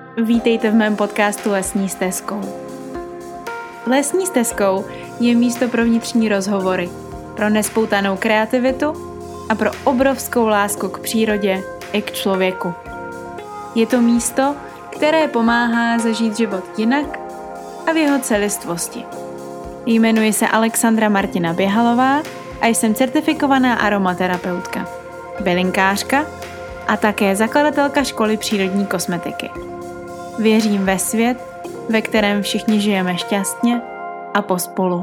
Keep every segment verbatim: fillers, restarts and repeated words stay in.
Vítejte v mém podcastu Lesní stezkou. Lesní stezkou je místo pro vnitřní rozhovory, pro nespoutanou kreativitu a pro obrovskou lásku k přírodě i k člověku. Je to místo, které pomáhá zažít život jinak a v jeho celistvosti. Jmenuji se Alexandra Martina Běhalová a jsem certifikovaná aromaterapeutka, bylinkářka a také zakladatelka školy přírodní kosmetiky. Věřím ve svět, ve kterém všichni žijeme šťastně a pospolu.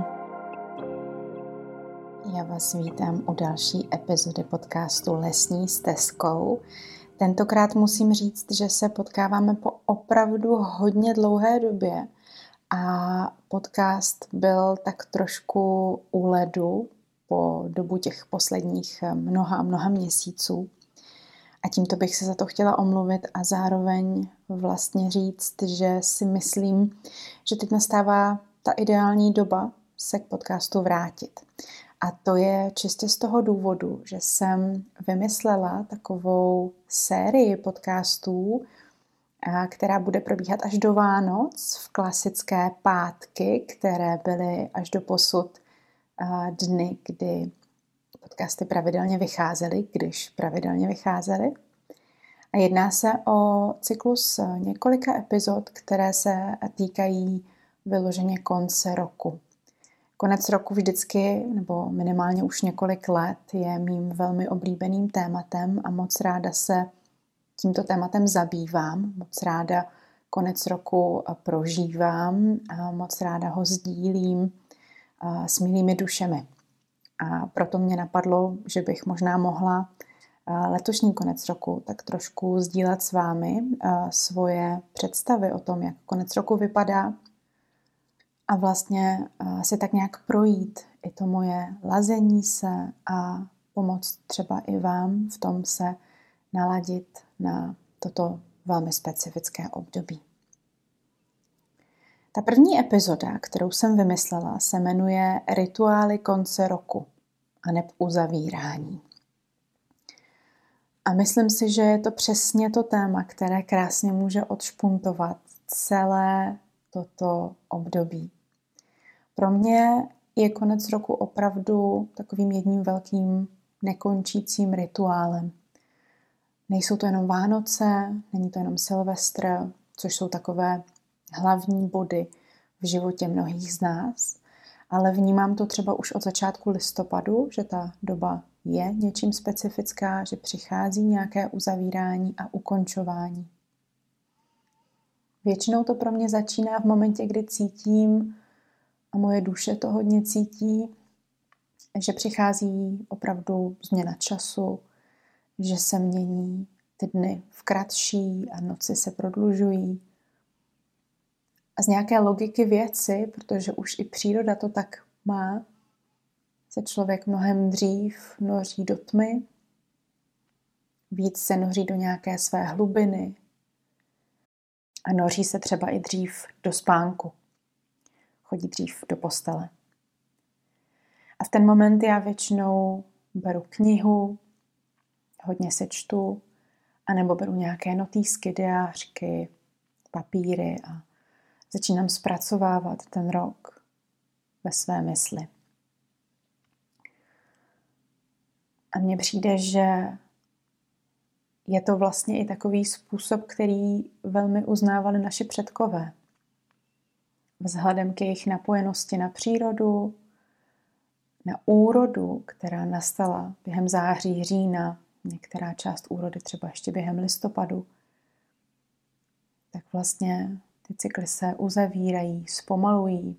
Já vás vítám u další epizody podcastu Lesní stezkou. Tentokrát musím říct, že se potkáváme po opravdu hodně dlouhé době a podcast byl tak trošku u ledu po dobu těch posledních mnoha a mnoha měsíců. A tímto bych se za to chtěla omluvit a zároveň vlastně říct, že si myslím, že teď nastává ta ideální doba se k podcastu vrátit. A to je čistě z toho důvodu, že jsem vymyslela takovou sérii podcastů, která bude probíhat až do Vánoc v klasické pátky, které byly až do posud dny, kdy podcasty pravidelně vycházely, když pravidelně vycházely. A jedná se o cyklus několika epizod, které se týkají vyloženě konce roku. Konec roku vždycky, nebo minimálně už několik let, je mým velmi oblíbeným tématem a moc ráda se tímto tématem zabývám. Moc ráda konec roku prožívám a moc ráda ho sdílím s milými dušemi. A proto mě napadlo, že bych možná mohla letošní konec roku tak trošku sdílet s vámi svoje představy o tom, jak konec roku vypadá a vlastně si tak nějak projít i to moje lazení se a pomoct třeba i vám v tom se naladit na toto velmi specifické období. Ta první epizoda, kterou jsem vymyslela, se jmenuje Rituály konce roku aneb uzavírání. A myslím si, že je to přesně to téma, které krásně může odšpuntovat celé toto období. Pro mě je konec roku opravdu takovým jedním velkým nekončícím rituálem. Nejsou to jenom Vánoce, není to jenom Silvestr, což jsou takové hlavní body v životě mnohých z nás, ale vnímám to třeba už od začátku listopadu, že ta doba je něčím specifická, že přichází nějaké uzavírání a ukončování. Většinou to pro mě začíná v momentě, kdy cítím, a moje duše to hodně cítí, že přichází opravdu změna času, že se mění ty dny v kratší a noci se prodlužují. A z nějaké logiky věci, protože už i příroda to tak má, se člověk mnohem dřív noří do tmy, víc se noří do nějaké své hlubiny a noří se třeba i dřív do spánku, chodí dřív do postele. A v ten moment já většinou beru knihu, hodně se čtu, anebo beru nějaké notýsky, diářky, papíry a začínám zpracovávat ten rok ve své mysli. A mně přijde, že je to vlastně i takový způsob, který velmi uznávali naši předkové. Vzhledem k jejich napojenosti na přírodu, na úrodu, která nastala během září, října, některá část úrody třeba ještě během listopadu, tak vlastně ty cykly se uzavírají, zpomalují.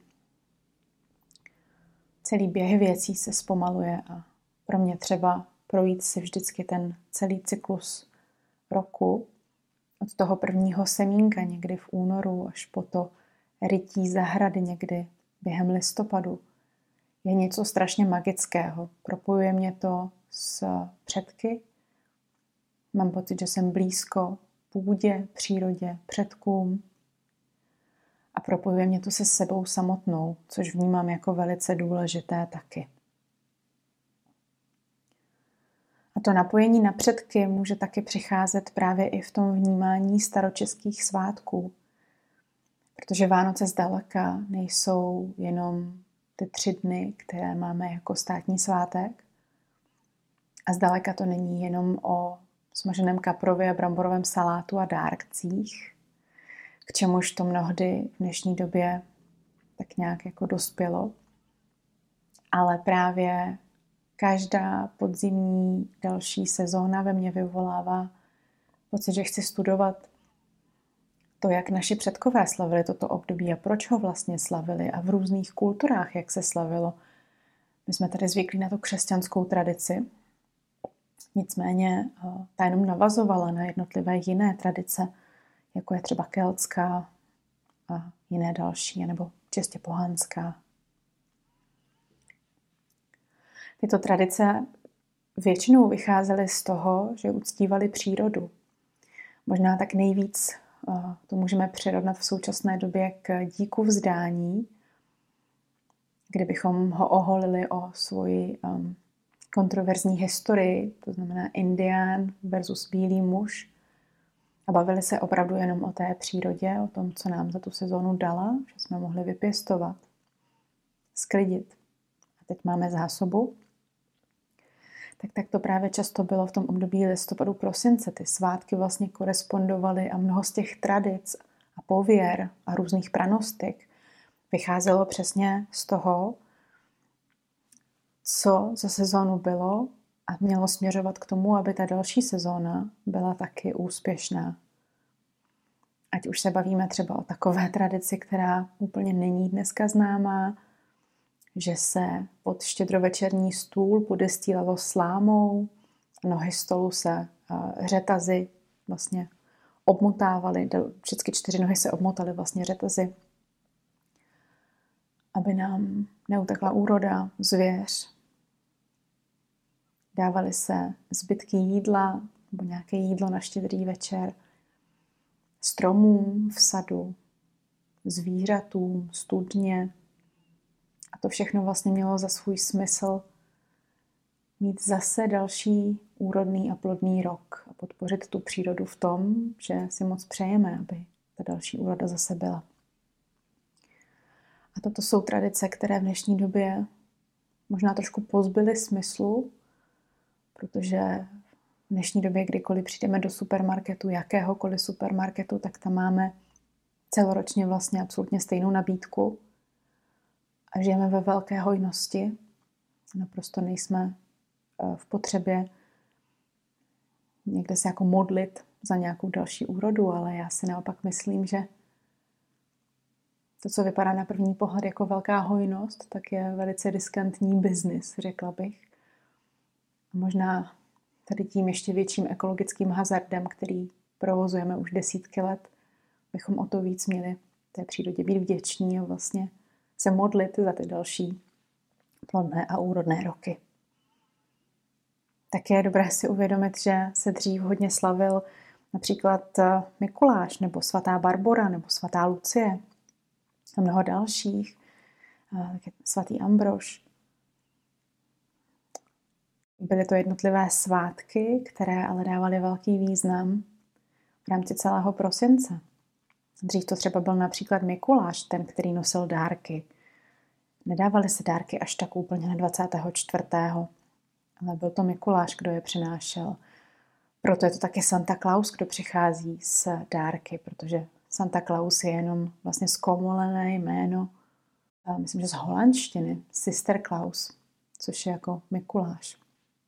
Celý běh věcí se zpomaluje a pro mě třeba projít si vždycky ten celý cyklus roku od toho prvního semínka někdy v únoru až po to rytí zahrady někdy během listopadu je něco strašně magického. Propojuje mě to s předky. Mám pocit, že jsem blízko půdě, přírodě, předkům. A propojuje mě to se sebou samotnou, což vnímám jako velice důležité taky. A to napojení na předky může taky přicházet právě i v tom vnímání staročeských svátků. Protože Vánoce zdaleka nejsou jenom ty tři dny, které máme jako státní svátek. A zdaleka to není jenom o smaženém kaprově a bramborovém salátu a dárcích, k čemuž to mnohdy v dnešní době tak nějak jako dospělo. Ale právě každá podzimní další sezóna ve mně vyvolává pocit, že chci studovat to, jak naši předkové slavili toto období a proč ho vlastně slavili a v různých kulturách, jak se slavilo. My jsme tady zvyklí na tu křesťanskou tradici, nicméně ta jenom navazovala na jednotlivé jiné tradice, jako je třeba keltská a jiné další, nebo čistě pohanská. Tyto tradice většinou vycházely z toho, že uctívali přírodu. Možná tak nejvíc to můžeme přirovnat v současné době k díku vzdání, kdybychom ho oholili o svoji um, kontroverzní historii, to znamená Indián versus bílý muž, a bavili se opravdu jenom o té přírodě, o tom, co nám za tu sezónu dala, že jsme mohli vypěstovat, sklidit. A teď máme zásobu. Tak, tak to právě často bylo v tom období listopadu, prosince. Ty svátky vlastně korespondovaly a mnoho z těch tradic a pověr a různých pranostik vycházelo přesně z toho, co za sezónu bylo a mělo směřovat k tomu, aby ta další sezóna byla taky úspěšná. Ať už se bavíme třeba o takové tradici, která úplně není dneska známá, že se pod štědrovečerní stůl podestýlalo slámou, nohy stolu se řetazy vlastně obmotávaly, všechny čtyři nohy se obmotaly vlastně řetazy, aby nám neutekla úroda, zvěř. Dávaly se zbytky jídla nebo nějaké jídlo na štědrý večer stromům v sadu, zvířatům, studně. A to všechno vlastně mělo za svůj smysl mít zase další úrodný a plodný rok a podpořit tu přírodu v tom, že si moc přejeme, aby ta další úroda zase byla. A toto jsou tradice, které v dnešní době možná trošku pozbyly smyslu, protože v dnešní době, kdykoliv přijdeme do supermarketu, jakéhokoliv supermarketu, tak tam máme celoročně vlastně absolutně stejnou nabídku a žijeme ve velké hojnosti. Naprosto nejsme v potřebě někde se jako modlit za nějakou další úrodu, ale já si naopak myslím, že to, co vypadá na první pohled jako velká hojnost, tak je velice riskantní biznis, řekla bych. A možná tady tím ještě větším ekologickým hazardem, který provozujeme už desítky let, bychom o to víc měli té přírodě být vděční a vlastně se modlit za ty další plodné a úrodné roky. Také je dobré si uvědomit, že se dřív hodně slavil například Mikuláš nebo svatá Barbora nebo svatá Lucie a mnoho dalších, svatý Ambrož. Byly to jednotlivé svátky, které ale dávaly velký význam v rámci celého prosince. Dřív to třeba byl například Mikuláš, ten, který nosil dárky. Nedávaly se dárky až tak úplně na dvacátého čtvrtého ale byl to Mikuláš, kdo je přinášel. Proto je to taky Santa Claus, kdo přichází s dárky, protože Santa Claus je jenom vlastně zkomolené jméno, myslím, že z holandštiny, Sister Claus, což je jako Mikuláš.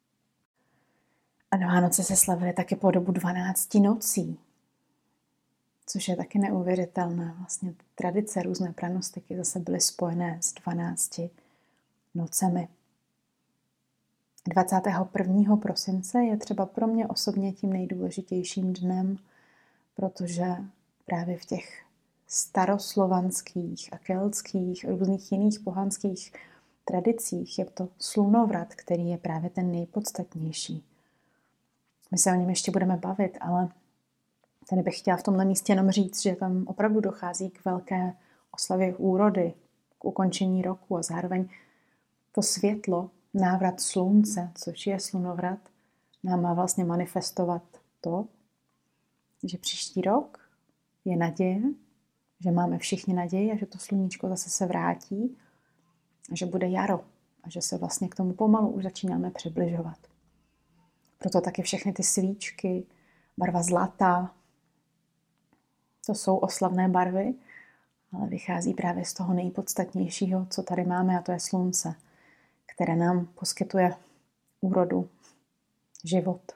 A na Vánoce se slavily taky po dobu dvanácti nocí, což je taky neuvěřitelné. Vlastně tradice, různé pranostiky zase byly spojené s dvanácti nocemi. dvacátého prvního prosince je třeba pro mě osobně tím nejdůležitějším dnem, protože právě v těch staroslovanských a keltských a různých jiných pohanských tradicích je to slunovrat, který je právě ten nejpodstatnější. My se o něm ještě budeme bavit, ale tady bych chtěla v tomhle místě jenom říct, že tam opravdu dochází k velké oslavě úrody, k ukončení roku a zároveň to světlo, návrat slunce, což je slunovrat, nám má vlastně manifestovat to, že příští rok je naděje, že máme všichni naději a že to sluníčko zase se vrátí a že bude jaro a že se vlastně k tomu pomalu už začínáme přibližovat. Proto taky všechny ty svíčky, barva zlata, to jsou oslavné barvy, ale vychází právě z toho nejpodstatnějšího, co tady máme, a to je slunce, které nám poskytuje úrodu, život.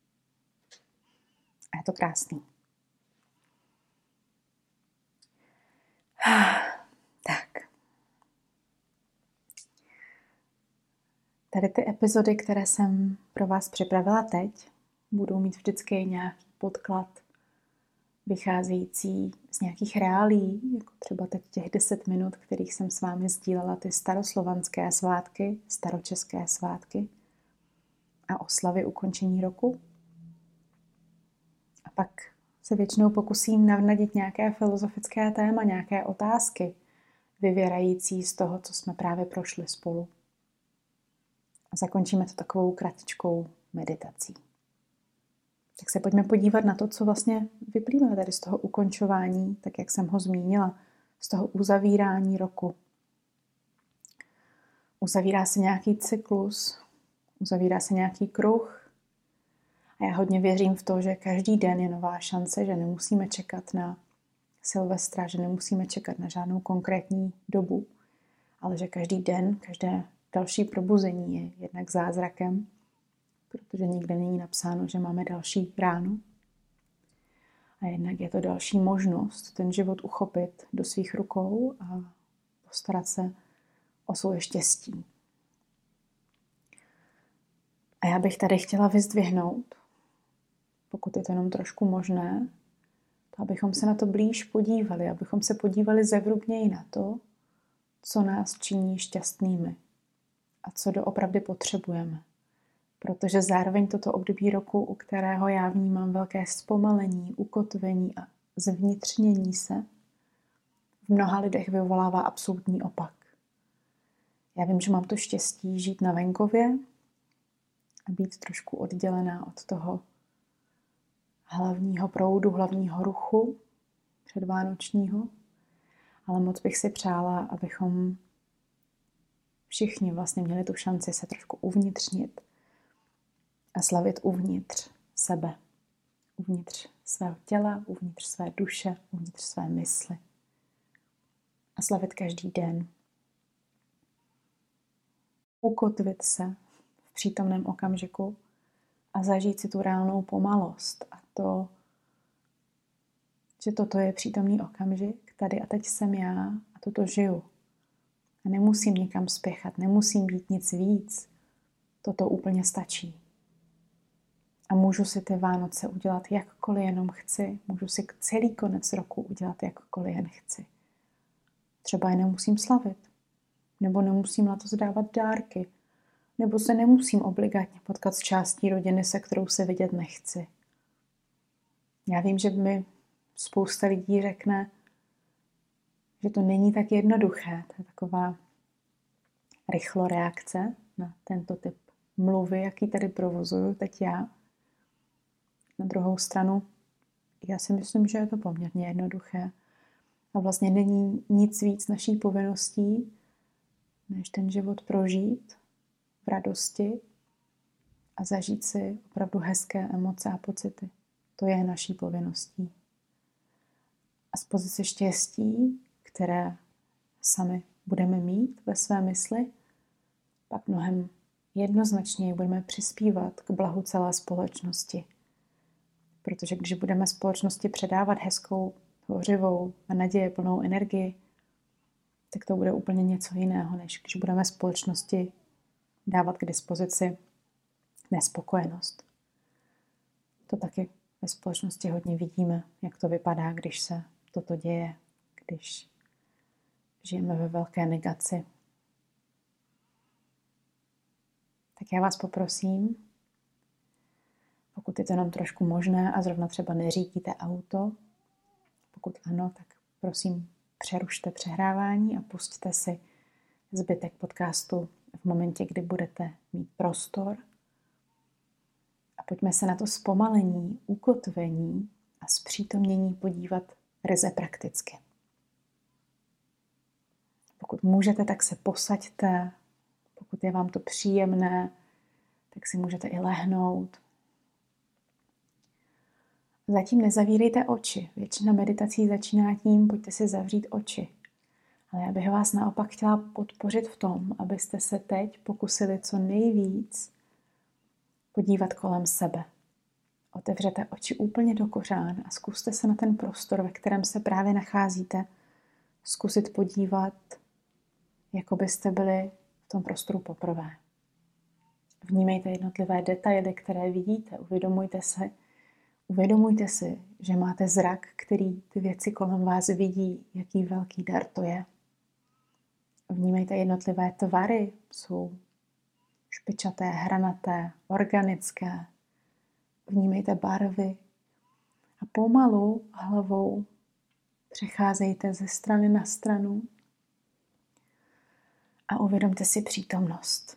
A je to krásný. Tak. Tady ty epizody, které jsem pro vás připravila teď, budou mít vždycky nějaký podklad vycházející z nějakých reálí, jako třeba teď těch deset minut, kterých jsem s vámi sdílela ty staroslovanské svátky, staročeské svátky a oslavy ukončení roku. A pak se většinou pokusím navnadit nějaké filozofické téma, nějaké otázky, vyvěrající z toho, co jsme právě prošli spolu. A zakončíme to takovou kratičkou meditací. Tak se pojďme podívat na to, co vlastně vyplývá tady z toho ukončování, tak jak jsem ho zmínila, z toho uzavírání roku. Uzavírá se nějaký cyklus, uzavírá se nějaký kruh. A já hodně věřím v to, že každý den je nová šance, že nemusíme čekat na Silvestra, že nemusíme čekat na žádnou konkrétní dobu, ale že každý den, každé další probuzení je jednak zázrakem, protože nikde není napsáno, že máme další ráno. A jednak je to další možnost ten život uchopit do svých rukou a postarat se o svoje štěstí. A já bych tady chtěla vyzdvihnout, pokud je to jenom trošku možné, to abychom se na to blíž podívali, abychom se podívali zevrubněji na to, co nás činí šťastnými a co doopravdy potřebujeme. Protože zároveň toto období roku, u kterého já vnímám velké zpomalení, ukotvení a zvnitřnění se, v mnoha lidech vyvolává absolutní opak. Já vím, že mám to štěstí žít na venkově a být trošku oddělená od toho hlavního proudu, hlavního ruchu předvánočního, ale moc bych si přála, abychom všichni vlastně měli tu šanci se trošku uvnitřnit a slavit uvnitř sebe, uvnitř svého těla, uvnitř své duše, uvnitř své mysli. A slavit každý den. Ukotvit se v přítomném okamžiku a zažít si tu reálnou pomalost. A to, že toto je přítomný okamžik, tady a teď jsem já a toto žiju. A nemusím nikam spěchat, nemusím být nic víc. Toto úplně stačí. A můžu si ty Vánoce udělat jakkoliv jenom chci. Můžu si celý konec roku udělat jakkoliv jen chci. Třeba je nemusím slavit. Nebo nemusím na to zdávat dárky. Nebo se nemusím obligátně potkat s částí rodiny, se kterou se vidět nechci. Já vím, že mi spousta lidí řekne, že to není tak jednoduché. To je taková rychlo reakce na tento typ mluvy, jaký tady provozuju teď já. Na druhou stranu, já si myslím, že je to poměrně jednoduché. A vlastně není nic víc naší povinností, než ten život prožít v radosti a zažít si opravdu hezké emoce a pocity. To je naší povinností. A z pozice štěstí, které sami budeme mít ve své mysli, pak mnohem jednoznačněji budeme přispívat k blahu celé společnosti. Protože když budeme společnosti předávat hezkou, tvořivou a naděje plnou energii, tak to bude úplně něco jiného, než když budeme společnosti dávat k dispozici nespokojenost. To taky ve společnosti hodně vidíme, jak to vypadá, když se toto děje, když žijeme ve velké negaci. Tak já vás poprosím, pokud je to nám trošku možné a zrovna třeba neřídíte auto, pokud ano, tak prosím přerušte přehrávání a pusťte si zbytek podcastu v momentě, kdy budete mít prostor. A pojďme se na to zpomalení, ukotvení a zpřítomnění podívat ryze prakticky. Pokud můžete, tak se posaďte. Pokud je vám to příjemné, tak si můžete i lehnout. Zatím nezavírejte oči. Většina meditací začíná tím, pojďte si zavřít oči. Ale já bych vás naopak chtěla podpořit v tom, abyste se teď pokusili co nejvíc podívat kolem sebe. Otevřete oči úplně do kořán a zkuste se na ten prostor, ve kterém se právě nacházíte, zkusit podívat, jako byste byli v tom prostoru poprvé. Vnímejte jednotlivé detaily, které vidíte. Uvědomujte se, uvědomujte si, že máte zrak, který ty věci kolem vás vidí, jaký velký dar to je. Vnímejte jednotlivé tvary, jsou špičaté, hranaté, organické. Vnímejte barvy a pomalu hlavou přecházejte ze strany na stranu a uvědomte si přítomnost.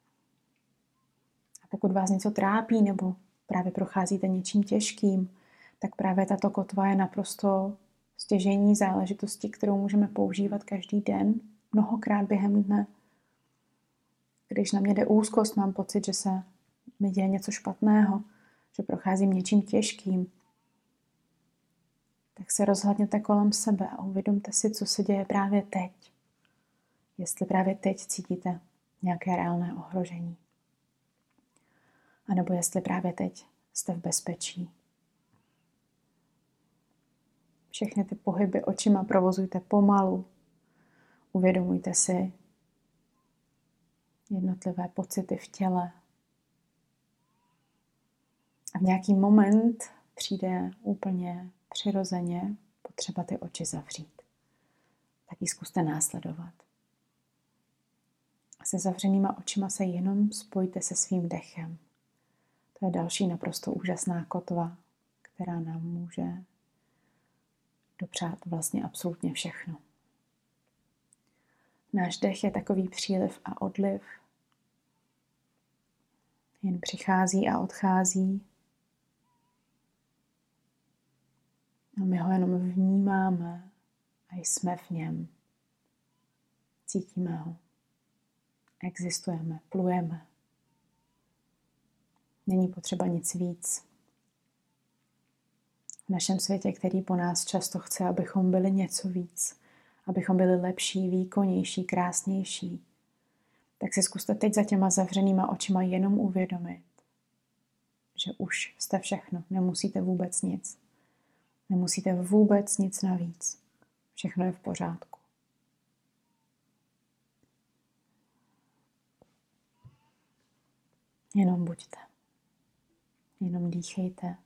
A pokud vás něco trápí nebo právě procházíte něčím těžkým, tak právě tato kotva je naprosto stěžejní záležitostí, kterou můžeme používat každý den, mnohokrát během dne. Když na mě jde úzkost, mám pocit, že se mi děje něco špatného, že procházím něčím těžkým, tak se rozhlédněte kolem sebe a uvědomte si, co se děje právě teď. Jestli právě teď cítíte nějaké reálné ohrožení. A nebo jestli právě teď jste v bezpečí. Všechny ty pohyby očima provozujte pomalu. Uvědomujte si jednotlivé pocity v těle. A v nějaký moment přijde úplně přirozeně potřeba ty oči zavřít. Tak ji zkuste následovat. A se zavřenýma očima se jenom spojte se svým dechem. To je další naprosto úžasná kotva, která nám může dopřát vlastně absolutně všechno. Náš dech je takový příliv a odliv. Jen přichází a odchází. A my ho jenom vnímáme a jsme v něm. Cítíme ho. Existujeme, plujeme. Není potřeba nic víc. V našem světě, který po nás často chce, abychom byli něco víc, abychom byli lepší, výkonnější, krásnější, tak si zkuste teď za těma zavřenýma očima jenom uvědomit, že už jste všechno, nemusíte vůbec nic. Nemusíte vůbec nic navíc. Všechno je v pořádku. Jenom buďte. Jenom dýchejte.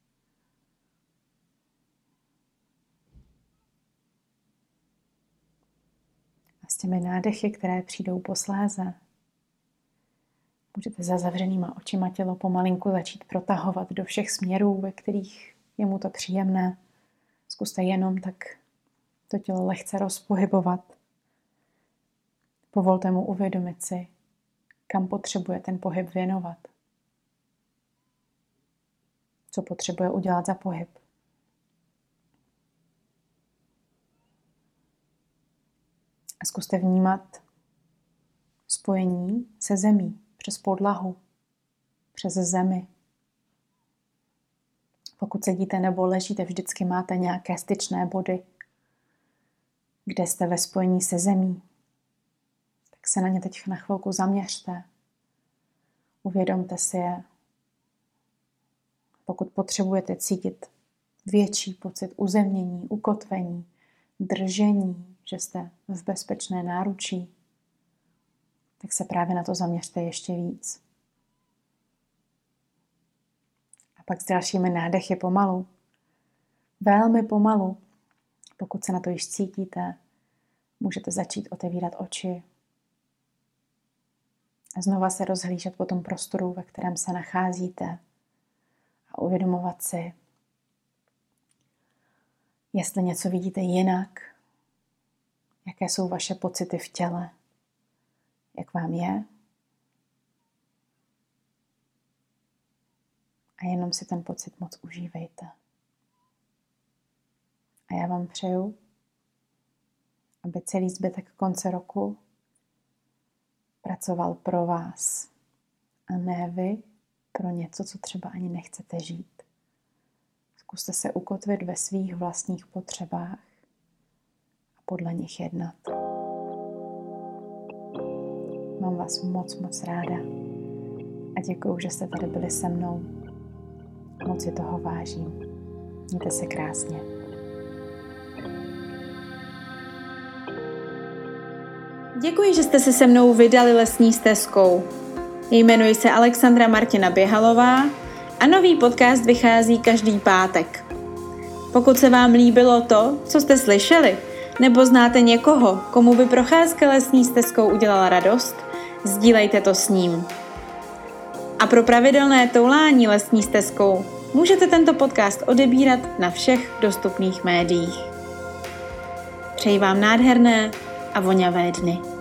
A s těmi nádechy, které přijdou posléze, můžete za zavřenýma očima tělo pomalinku začít protahovat do všech směrů, ve kterých je mu to příjemné. Zkuste jenom tak to tělo lehce rozpohybovat. Povolte mu uvědomit si, kam potřebuje ten pohyb věnovat. Co potřebuje udělat za pohyb. A zkuste vnímat spojení se zemí, přes podlahu, přes zemi. Pokud sedíte nebo ležíte, vždycky máte nějaké styčné body, kde jste ve spojení se zemí. Tak se na ně teď na chvilku zaměřte. Uvědomte si je. Pokud potřebujete cítit větší pocit uzemnění, ukotvení, držení, že jste v bezpečné náručí, tak se právě na to zaměřte ještě víc. A pak s dalšími nádechy pomalu, velmi pomalu, pokud se na to již cítíte, můžete začít otevírat oči a znova se rozhlížet po tom prostoru, ve kterém se nacházíte a uvědomovat si, jestli něco vidíte jinak, jaké jsou vaše pocity v těle, jak vám je. a jenom si ten pocit moc užívejte. A já vám přeju, aby celý zbytek konce roku pracoval pro vás a ne vy pro něco, co třeba ani nechcete žít. Zkuste se ukotvit ve svých vlastních potřebách a podle nich jednat. Mám vás moc, moc ráda a děkuju, že jste tady byli se mnou. Moc si toho vážím. Mějte se krásně. Děkuji, že jste se se mnou vydali lesní stezkou. Jmenuji se Alexandra Martina Běhalová a nový podcast vychází každý pátek. Pokud se vám líbilo to, co jste slyšeli, nebo znáte někoho, komu by procházka lesní stezkou udělala radost, sdílejte to s ním. A pro pravidelné toulání lesní stezkou můžete tento podcast odebírat na všech dostupných médiích. Přeji vám nádherné a voňavé dny.